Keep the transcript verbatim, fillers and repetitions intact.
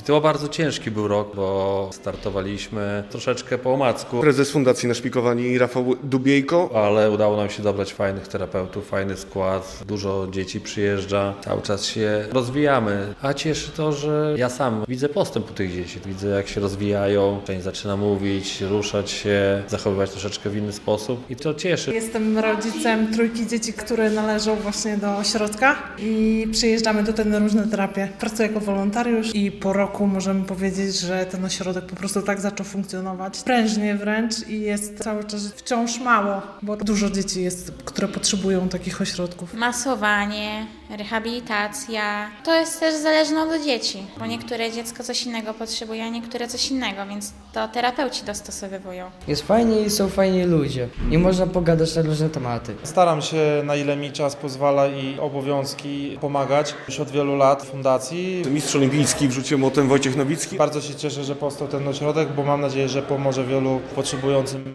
To bardzo ciężki był rok, bo startowaliśmy troszeczkę po omacku. Prezes Fundacji Naszpikowani Rafał Dubiejko. Ale udało nam się dobrać fajnych terapeutów, fajny skład, dużo dzieci przyjeżdża, cały czas się rozwijamy. A cieszy to, że ja sam widzę postęp u tych dzieci, widzę jak się rozwijają, część zaczyna mówić, ruszać się, zachowywać troszeczkę w inny sposób i to cieszy. Jestem rodzicem trójki dzieci, które należą właśnie do ośrodka i przyjeżdżamy tutaj na różne terapie. Pracuję jako wolontariusz i po roku możemy powiedzieć, że ten ośrodek po prostu tak zaczął funkcjonować prężnie wręcz i jest cały czas wciąż mało, bo dużo dzieci jest, które potrzebują takich ośrodków. Masowanie, rehabilitacja, to jest też zależne od dzieci, bo niektóre dziecko coś innego potrzebuje, a niektóre coś innego, więc to terapeuci dostosowywują. Jest fajnie i są fajni ludzie i można pogadać na różne tematy. Staram się, na ile mi czas pozwala i obowiązki, pomagać już od wielu lat w fundacji. Mistrz olimpijski w rzucie młotem Wojciech Nowicki. Bardzo się cieszę, że powstał ten ośrodek, bo mam nadzieję, że pomoże wielu potrzebującym